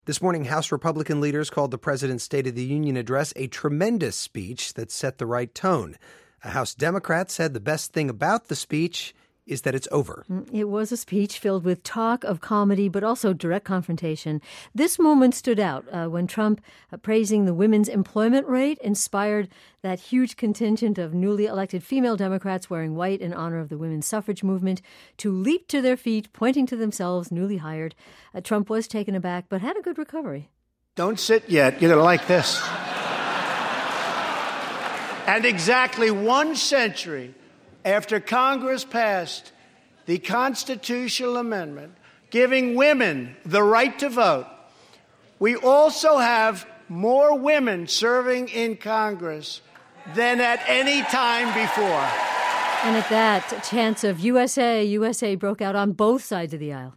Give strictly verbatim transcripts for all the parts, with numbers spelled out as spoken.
This morning, House Republican leaders called the president's State of the Union address a tremendous speech that set the right tone. A House Democrat said the best thing about the speech is that it's over. It was a speech filled with talk of comedy, but also direct confrontation. This moment stood out uh, when Trump, uh, praising the women's employment rate, inspired that huge contingent of newly elected female Democrats wearing white in honor of the women's suffrage movement to leap to their feet, pointing to themselves, newly hired. Uh, Trump was taken aback, but had a good recovery. Don't sit yet. You're going to like this. And exactly one century after Congress passed the constitutional amendment giving women the right to vote, we also have more women serving in Congress than at any time before. And at that, chants of U S A, U S A broke out on both sides of the aisle.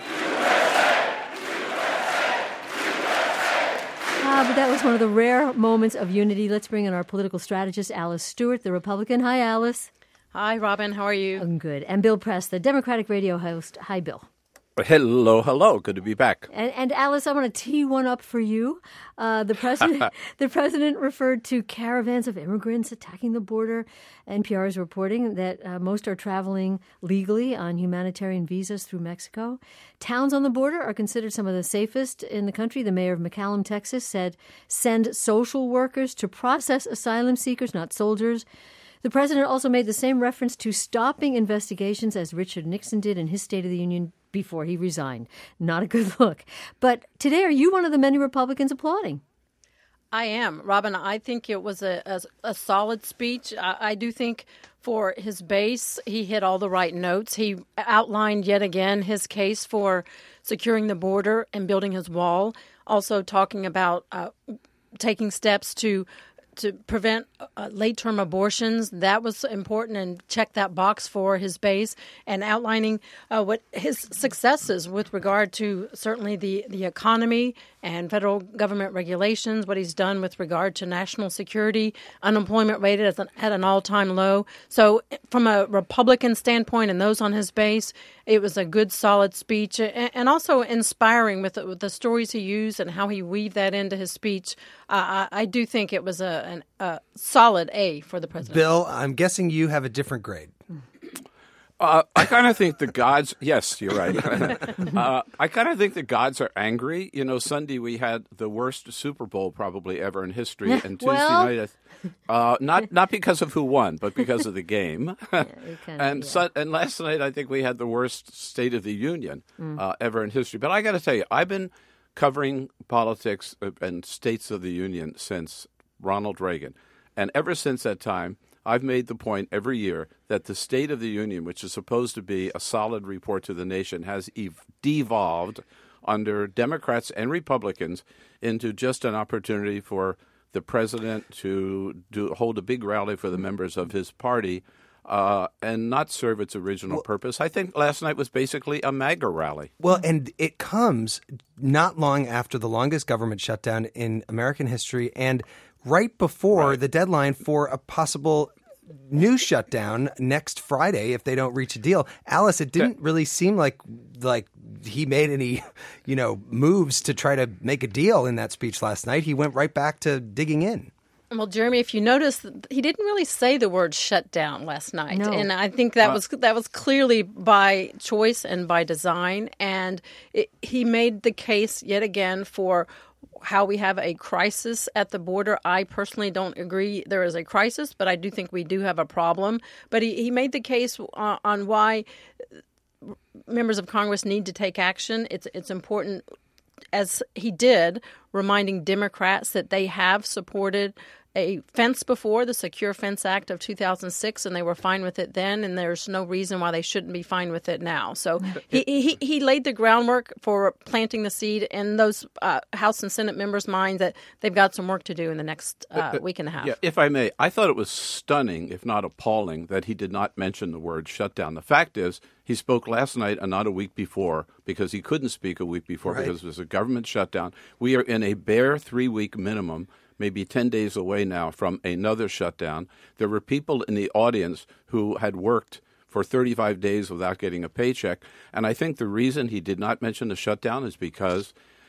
Ah, but that was one of the rare moments of unity. Let's bring in our political strategist, Alice Stewart, the Republican. Hi, Alice. Hi, Robin. How are you? I'm good. And Bill Press, the Democratic radio host. Hi, Bill. Hello, hello. Good to be back. And, and Alice, I want to tee one up for you. Uh, the president, the president referred to caravans of immigrants attacking the border. N P R is reporting that uh, most are traveling legally on humanitarian visas through Mexico. Towns on the border are considered some of the safest in the country. The mayor of McAllen, Texas, said, "Send social workers to process asylum seekers, not soldiers." The president also made the same reference to stopping investigations as Richard Nixon did in his State of the Union before he resigned. Not a good look. But today, are you one of the many Republicans applauding? I am. Robin, I think it was a, a, a solid speech. I, I do think for his base, he hit all the right notes. He outlined yet again his case for securing the border and building his wall, also talking about uh, taking steps to to prevent uh, late-term abortions. That was important, and check that box for his base, and outlining uh, what his successes with regard to certainly the, the economy and federal government regulations, what he's done with regard to national security, unemployment rate at an, at an all-time low. So from a Republican standpoint and those on his base, it was a good, solid speech, and, and also inspiring with the, with the stories he used and how he weaved that into his speech. Uh, I, I do think it was a An, a solid A for the president. Bill, I'm guessing you have a different grade. Uh, I kind of think the gods, yes, you're right. uh, I kind of think the gods are angry. You know, Sunday we had the worst Super Bowl probably ever in history. And Tuesday well... night, uh, not not because of who won, but because of the game. yeah, and yeah. su- and last night I think we had the worst State of the Union mm. uh, ever in history. But I got to tell you, I've been covering politics and states of the union since Ronald Reagan. And ever since that time, I've made the point every year that the State of the Union, which is supposed to be a solid report to the nation, has ev- devolved under Democrats and Republicans into just an opportunity for the president to do, hold a big rally for the members of his party uh, and not serve its original well, purpose. I think last night was basically a MAGA rally. Well, and it comes not long after the longest government shutdown in American history and right before right. the deadline for a possible new shutdown next Friday if they don't reach a deal. Alice, it didn't really seem like like he made any, you know, moves to try to make a deal in that speech last night. He went right back to digging in. Well, Jeremy, if you notice, he didn't really say the word shutdown last night. No. And I think that uh, was that was clearly by choice and by design. And it, he made the case yet again for how we have a crisis at the border. I personally don't agree there is a crisis, but I do think we do have a problem. But he, he made the case uh, on why members of Congress need to take action. It's it's important, as he did, reminding Democrats that they have supported a fence before, the Secure Fence Act of two thousand six, and they were fine with it then, and there's no reason why they shouldn't be fine with it now. So he he, he laid the groundwork for planting the seed in those uh, House and Senate members' minds that they've got some work to do in the next uh, uh, week and a half. Yeah, if I may, I thought it was stunning, if not appalling, that he did not mention the word shutdown. The fact is, he spoke last night and not a week before because he couldn't speak a week before right. because it was a government shutdown. We are in a bare three-week minimum, maybe ten days away now from another shutdown. There were people in the audience who had worked for thirty-five days without getting a paycheck. And I think the reason he did not mention the shutdown is because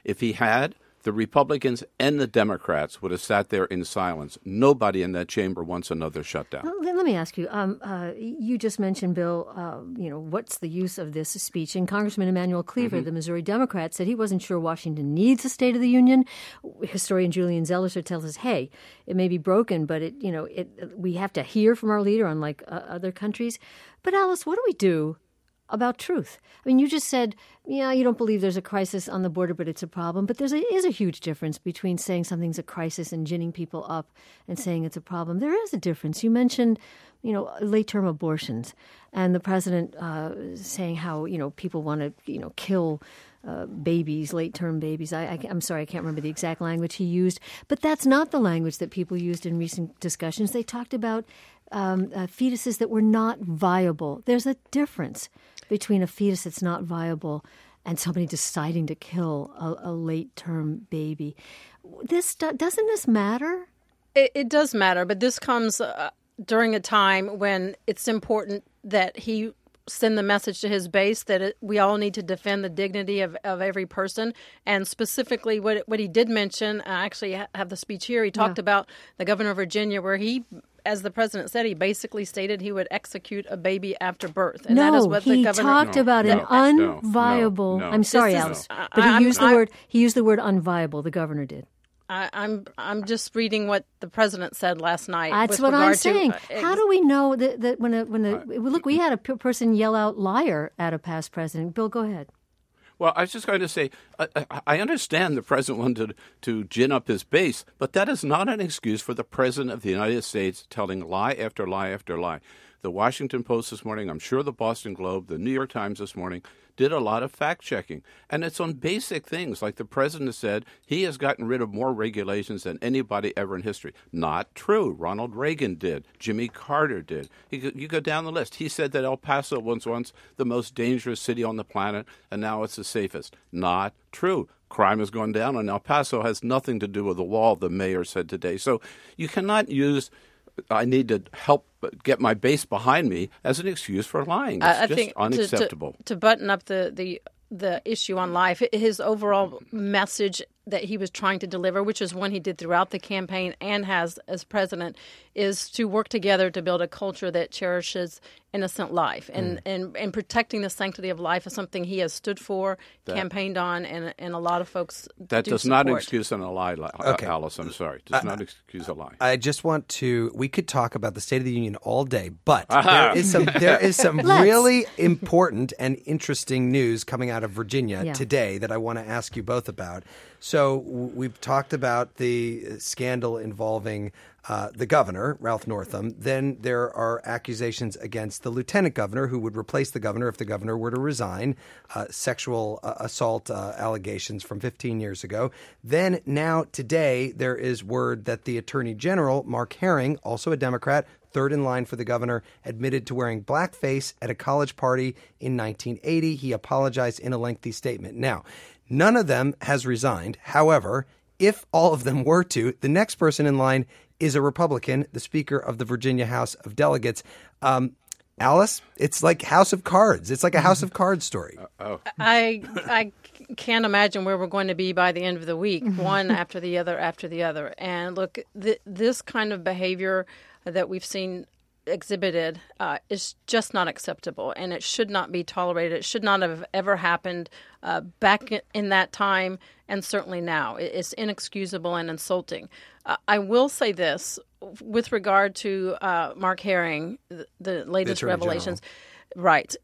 If he had, the Republicans and the Democrats would have sat there in silence. Nobody in that chamber wants another shutdown. Well, let me ask you. Um, uh, you just mentioned, Bill, uh, you know, what's the use of this speech? And Congressman Emanuel Cleaver, mm-hmm. the Missouri Democrat, said he wasn't sure Washington needs a State of the Union. Historian Julian Zelizer tells us, hey, it may be broken, but it, you know, it, we have to hear from our leader, unlike uh, other countries. But Alice, what do we do about truth? I mean, you just said, yeah, you don't believe there's a crisis on the border, but it's a problem. But there is a huge difference between saying something's a crisis and ginning people up and saying it's a problem. There is a difference. You mentioned, you know, late-term abortions and the president uh, saying how, you know, people want to, you know, kill uh, babies, late-term babies. I, I, I'm sorry, I can't remember the exact language he used. But that's not the language that people used in recent discussions. They talked about um, uh, fetuses that were not viable. There's a difference between a fetus that's not viable and somebody deciding to kill a, a late-term baby. This doesn't this matter? It, it does matter, but this comes uh, during a time when it's important that he send the message to his base that it, we all need to defend the dignity of, of every person. And specifically what what he did mention, I actually have the speech here, he talked yeah. about the governor of Virginia where he, as the president said, he basically stated he would execute a baby after birth. And no, that is what he the governor talked no, about no, an unviable. no, no, I'm sorry, is, Alice, no. but he I, used the I, word. He used the word unviable. The governor did. I, I'm I'm just reading what the president said last night. That's with what I'm regard saying. To, uh, How do we know that, that when a when a uh, look, we had a p- person yell out "liar" at a past president. Bill, go ahead. Well, I was just going to say, I, I understand the president wanted to gin up his base, but that is not an excuse for the president of the United States telling lie after lie after lie. The Washington Post this morning, I'm sure the Boston Globe, the New York Times this morning, did a lot of fact-checking. And it's on basic things. Like the president said, he has gotten rid of more regulations than anybody ever in history. Not true. Ronald Reagan did. Jimmy Carter did. You, you go down the list. He said that El Paso was once the most dangerous city on the planet, and now it's the safest. Not true. Crime has gone down, and El Paso has nothing to do with the wall, the mayor said today. So you cannot use I need to help get my base behind me as an excuse for lying. It's I, I just think unacceptable. To, to, to button up the, the the issue on life, his overall message that he was trying to deliver, which is one he did throughout the campaign and has as president, is to work together to build a culture that cherishes innocent life. And, mm. and, and protecting the sanctity of life is something he has stood for, that, campaigned on, and and a lot of folks That do does support. not excuse a lie, okay. Alice. I'm sorry. It does uh, not excuse a lie. I just want to, we could talk about the State of the Union all day, but there is some, there is some really important and interesting news coming out of Virginia yeah. today that I want to ask you both about. So we've talked about the scandal involving uh, the governor, Ralph Northam. Then there are accusations against the lieutenant governor who would replace the governor if the governor were to resign, uh, sexual uh, assault uh, allegations from fifteen years ago. Then now today there is word that the attorney general, Mark Herring, also a Democrat, third in line for the governor, admitted to wearing blackface at a college party in nineteen eighty. He apologized in a lengthy statement. Now, none of them has resigned. However, if all of them were to, the next person in line is a Republican, the Speaker of the Virginia House of Delegates. Um, Alice, it's like House of Cards. It's like a House of Cards story. Uh, oh. I I can't imagine where we're going to be by the end of the week, one after the other after the other. And look, th- this kind of behavior that we've seen exhibited uh, is just not acceptable, and it should not be tolerated. It should not have ever happened uh, back in that time, and certainly now. It's inexcusable and insulting. Uh, I will say this with regard to uh, Mark Herring, the, the latest the revelations. Right.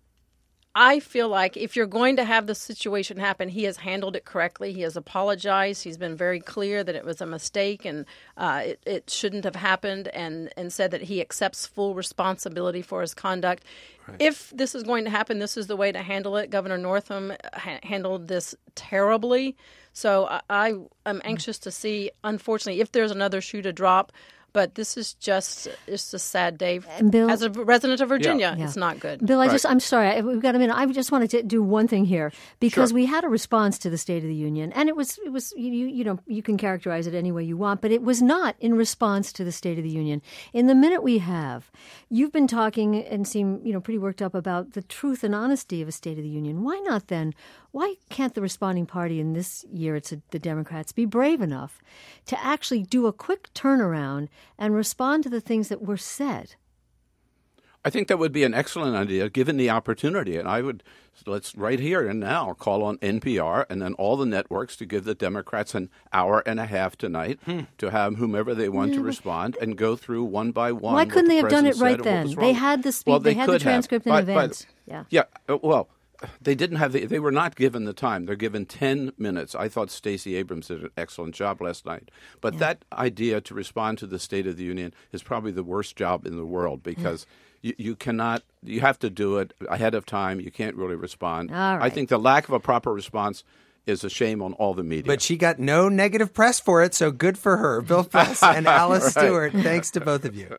I feel like if you're going to have the situation happen, he has handled it correctly. He has apologized. He's been very clear that it was a mistake and uh, it, it shouldn't have happened, and, and said that he accepts full responsibility for his conduct. Right. If this is going to happen, this is the way to handle it. Governor Northam ha- handled this terribly. So I, I am anxious to see, unfortunately, if there's another shoe to drop, But this is just it's a sad day. And Bill- As a resident of Virginia, Yeah. it's not good. Bill, I Right. just, I'm sorry, I- we've got a minute. I just wanted to do one thing here because Sure. we had a response to the State of the Union, and it was, it was, you, you know, you can characterize it any way you want, but it was not in response to the State of the Union. In the minute we have, you've been talking and seem, you know, pretty worked up about the truth and honesty of a State of the Union. Why not then? Why can't the responding party in this year, it's a, the Democrats, be brave enough to actually do a quick turnaround and respond to the things that were said? I think that would be an excellent idea given the opportunity. And I would, let's right here and now call on N P R and then all the networks to give the Democrats an hour and a half tonight Hmm. to have whomever they want to respond and go through one by one. Why what couldn't the they have done president it right said and what then? was They wrong. had the speech, Well, they had the could have. transcript in By- by- advance. Yeah. Yeah. uh, Well, they didn't have the, they were not given the time. They're given ten minutes. I thought Stacey Abrams did an excellent job last night. But that idea to respond to the State of the Union is probably the worst job in the world because you, you cannot, you have to do it ahead of time. You can't really respond. All I right. think the lack of a proper response is a shame on all the media. But she got no negative press for it, so good for her. Bill Press and Alice Right. Stewart, thanks to both of you.